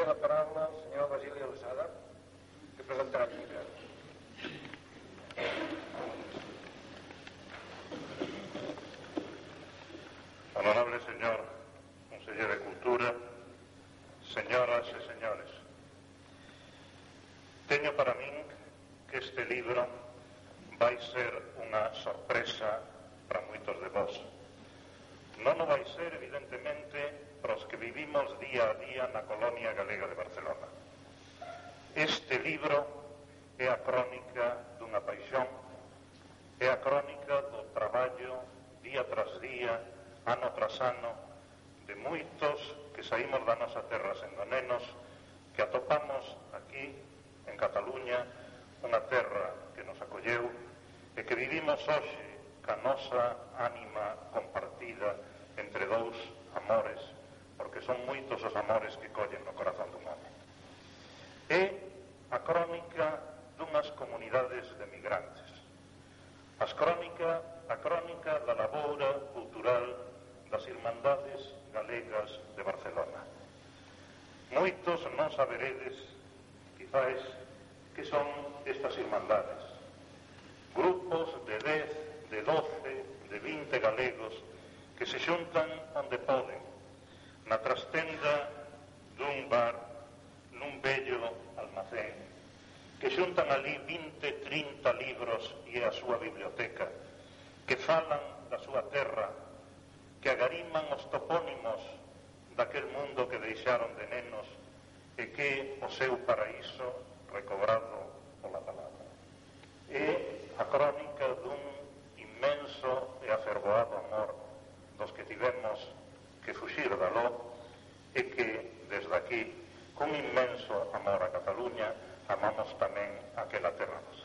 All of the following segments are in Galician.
té la paraula el senyor Basili Alçada, que presentarà el llibre. Honorable señor Conseller de Cultura, señoras e señores, teño para min que este libro vai ser unha sorpresa para moitos de vós. Non o vai ser, evidentemente, para os que vivimos día a día na colonia galega de Barcelona. Este libro é a crónica dunha paixón, é a crónica do traballo día tras día, ano tras ano, de moitos que saímos da nosa terra sendo nenos, que atopamos aquí, en Cataluña, unha terra que nos acolleu e que vivimos hoxe ca nosa ánima compartida entre dous amores, porque son moitos os amores que collen no corazón dun home. É a crónica dunhas comunidades de migrantes, a crónica da laboura cultural das Irmandades Galegas de Barcelona. Moitos non saberedes, quizás, que son estas Irmandades. Grupos de 10, de 12, de 20 galegos que se xuntan onde poden, na trastenda dun bar, nun bello almacén, que xuntan ali 20, 30 libros e a súa biblioteca, que falan da súa terra, que agariman os topónimos daquel mundo que deixaron de nenos e que o seu paraíso recobrado pola palabra. É a crónica dun inmenso e afervoado amor dos que tivemos que fuxir daló e que, desde aquí, con inmenso amor a Cataluña, amamos tamén aquela terra nosa.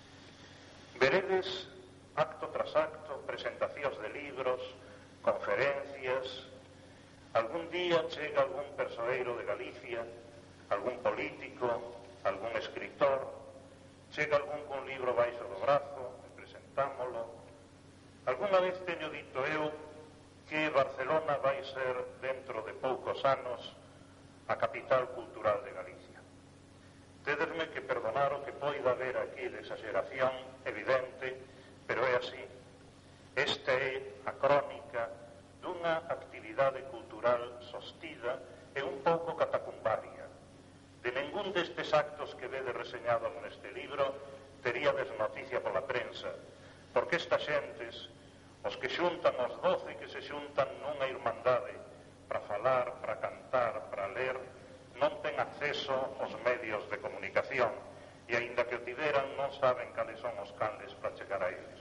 Veredes, acto tras acto, presentacións de libros, conferencias. Algún día chega algún persoeiro de Galicia, algún político, algún escritor, chega algún con libro baixo do brazo e presentámolo. Algúna vez teño dito eu que Barcelona vai ser, dentro de poucos anos, a capital cultural de Galicia. Tedesme que perdonar o que poida haber aquí de exageración evidente, pero é así. Esta é a crónica dunha actividade cultural sostida e un pouco catacumbaria. De ningún destes actos que vede reseñados neste libro teríades noticia pola prensa, porque estas xentes, os que xuntan os 12 que se xuntan nunha irmandade para falar, para cantar, para ler, non ten acceso aos medios de comunicación e, aínda que o tiveran, non saben cales son os canles para chegar a eles.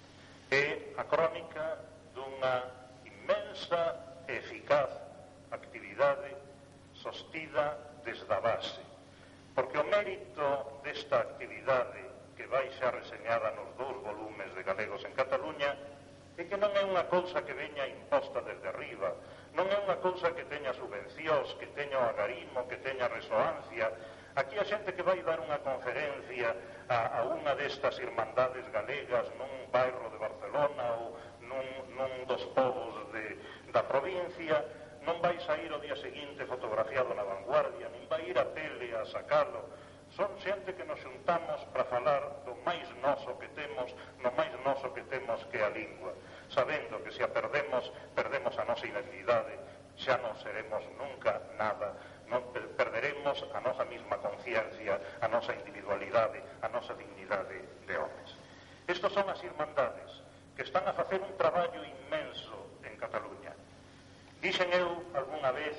É a crónica dunha inmensa e eficaz actividade sostida desde a base, porque o mérito desta actividade que vai xa reseñada nos 2 volumes de Galegos en Cataluña é que non é unha cousa que veña imposta desde arriba, non é unha cousa que teña subvencións, que teña o agarimo, que teña resoancia. Aquí a xente que vai dar unha conferencia a unha destas irmandades galegas nun bairro de Barcelona ou nun dos povos da provincia, non vai sair o día seguinte fotografiado na Vanguardia, nin vai ir a tele a sacalo. Son xente que nos xuntamos para falar do máis noso que temos, no máis noso que temos que a lingua, sabendo que se a perdemos, perdemos a nosa identidade, xa non seremos nunca nada, non perderemos a nosa mesma conciencia, a nosa individualidade, a nosa dignidade de homes. Estos son as irmandades que están a facer un traballo inmenso en Cataluña. Dixen eu algunha vez,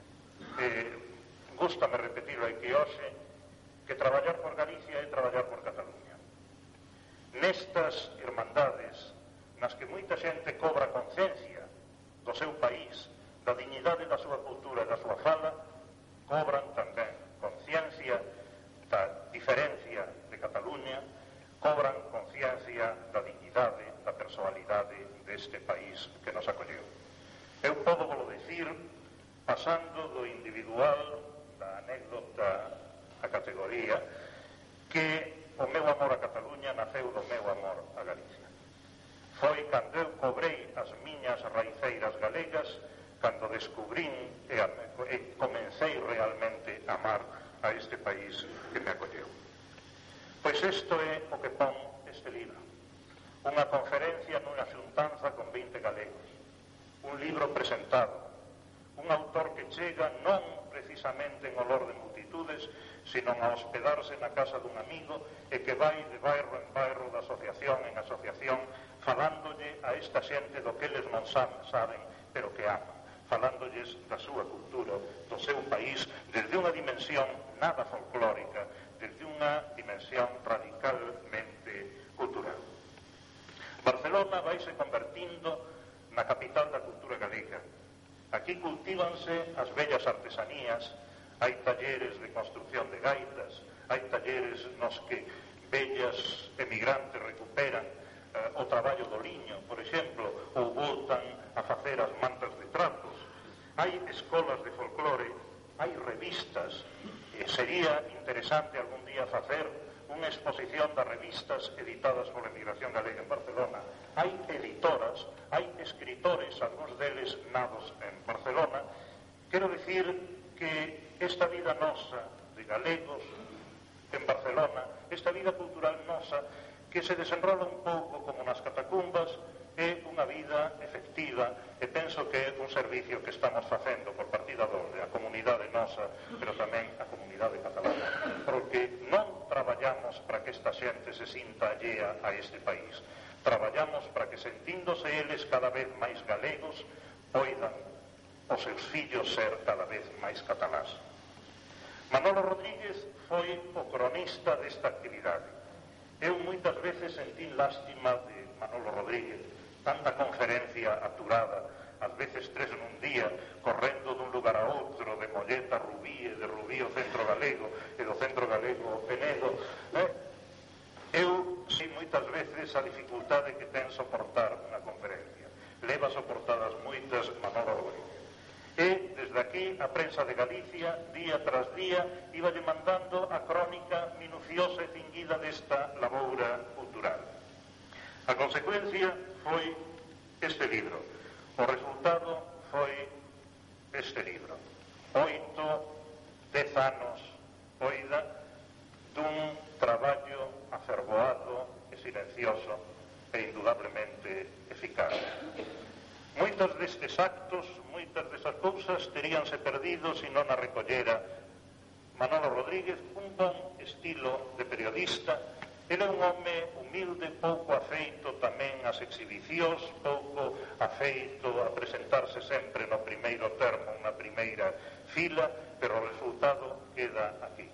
gústame repetirlo aquí hoxe, que traballar por Galicia é traballar por Cataluña. Nestas irmandades, nas que moita xente cobra conciencia do seu país, da dignidade da súa cultura e da súa fala, cobran tamén conciencia da diferencia de Cataluña, cobran conciencia da dignidade, da personalidade deste país que nos acolleu. Eu podo volo dicir, pasando do individual, da anécdota a categoría, que o meu amor a Cataluña naceu do meu amor a Galicia. Foi cando eu cobrei as miñas raiceiras galegas, cando descubrín e comecei realmente de amar a este país que me acolleu. Pois isto é o que pon este libro. Unha conferencia nunha xuntanza con 20 galegos. Un libro presentado. Un autor que chega non precisamente en olor de multitudes, sino a hospedarse na casa dun amigo e que vai de bairro en bairro, de asociación en asociación, falándolle a esta xente do que eles non saben, pero que aman, falándolles da súa cultura, do seu país, desde unha dimensión nada folclórica, desde unha dimensión radicalmente cultural. Barcelona vaise convertindo na capital da cultura galega. Aquí cultívanse as bellas artesanías, hai talleres de construcción de gaitas, hai talleres nos que bellas emigrantes recuperan o traballo do liño, por exemplo, ou voltan a facer as mantas de trapos. Hai escolas de folclore, hai revistas, e sería interesante algún día facer unha exposición das revistas editadas pola emigración galega en Barcelona. Hai editoras, hai escritores, algúns deles nados en Barcelona. Quero dicir que esta vida nosa de galegos en Barcelona, esta vida cultural nosa, que se desenrola un pouco como nas catacumbas, é unha vida efectiva e penso que é un servicio que estamos facendo por partida doble a comunidade nosa, pero tamén a comunidade catalana, porque non traballamos para que esta xente se sinta allea a este país, traballamos para que, sentíndose eles cada vez máis galegos, poidan os seus fillos ser cada vez máis catalás. Manolo Rodríguez foi o cronista desta actividade. Eu moitas veces sentín lástima de Manolo Rodríguez, tanta conferencia aturada, ás veces 3 nun día, correndo dun lugar a outro, de Molleta a Rubí, e de Rubí ao Centro Galego, e do Centro Galego ao Penedo. Eu sei moitas veces a dificultade que ten soportar unha conferencia. Leva soportadas moitas Manolo Rodríguez. E, desde aquí, a prensa de Galicia, día tras día, iba lle mandando a crónica minuciosa e cinguida desta laboura cultural. A consecuencia foi este libro. O resultado foi este libro. 10 anos, oida, dun traballo afervoado e silencioso e indudablemente eficaz. Moitos destes actos, moitas destas cousas teríanse perdido se non a recollera Manolo Rodríguez, un bon estilo de periodista. Ele é un home humilde, pouco afeito tamén ás exhibicións, pouco afeito a presentarse sempre no primeiro termo, na primeira fila, pero o resultado queda aquí.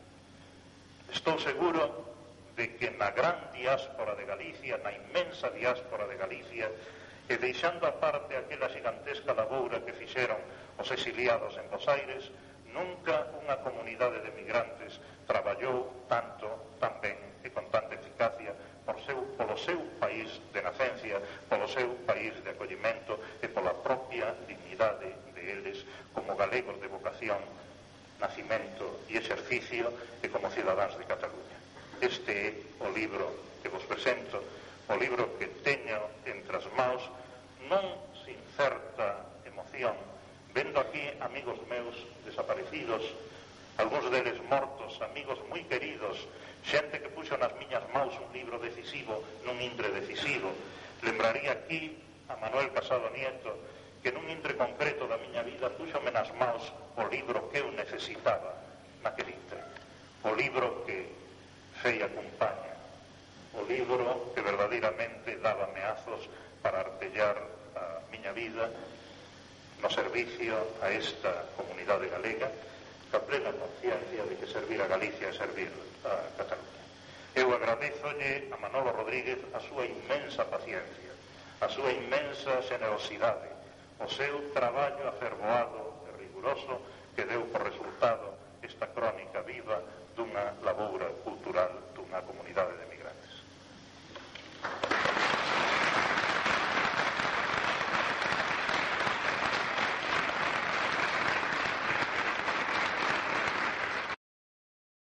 Estou seguro de que na gran diáspora de Galicia, na inmensa diáspora de Galicia, e deixando aparte aquela gigantesca laboura que fixeron os exiliados en Bos Aires, nunca unha comunidade de migrantes traballou tanto, tan ben e con tanta eficacia polo seu país de nacencia, polo seu país de acollimento e pola propia dignidade de eles como galegos de vocación, nacimento e exercicio e como cidadáns de Cataluña. Este é o libro que vos presento, o libro que teño entre as maus, non sin certa emoción, vendo aquí amigos meus desaparecidos, algúns deles mortos, amigos moi queridos, xente que puxo nas miñas maus un libro decisivo nun intre decisivo. Lembraría aquí a Manuel Casado Nieto, que nun intre concreto da miña vida puxome nas maus o libro que eu necesitaba naquele intre, o libro que fei a compaña, o libro que verdadeiramente daba meazos para artellar a miña vida no servicio a esta comunidade galega, ca plena conciencia de que servir a Galicia é servir a Cataluña. Eu agradezolle a Manolo Rodríguez a súa inmensa paciencia, a súa inmensa generosidade, o seu traballo afervoado e riguroso que deu por resultado esta crónica viva dunha laboura cultural dunha comunidade de